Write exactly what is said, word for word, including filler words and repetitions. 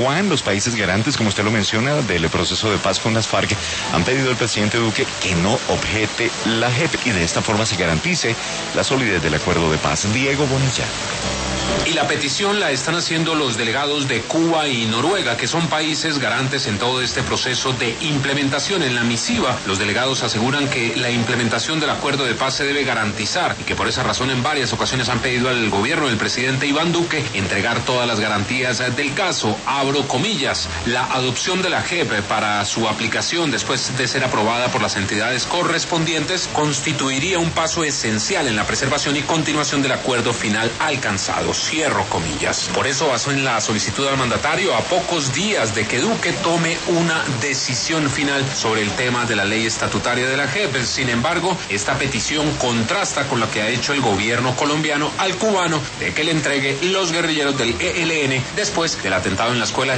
Juan, los países garantes, como usted lo menciona, del proceso de paz con las FARC, han pedido al presidente Duque que no objete la J E P y de esta forma se garantice la solidez del acuerdo de paz. Diego Bonilla. Y la petición la están haciendo los delegados de Cuba y Noruega, que son países garantes en todo este proceso de implementación. En la misiva, los delegados aseguran que la implementación del acuerdo de paz se debe garantizar y que por esa razón en varias ocasiones han pedido al gobierno del presidente Iván Duque entregar todas las garantías del caso. Abro comillas, la adopción de la J E P para su aplicación después de ser aprobada por las entidades correspondientes constituiría un paso esencial en la preservación y continuación del acuerdo final alcanzado. Cierro comillas. Por eso basó en la solicitud al mandatario a pocos días de que Duque tome una decisión final sobre el tema de la ley estatutaria de la J E P. Sin embargo, esta petición contrasta con lo que ha hecho el gobierno colombiano al cubano de que le entregue los guerrilleros del E L N después del atentado en la escuela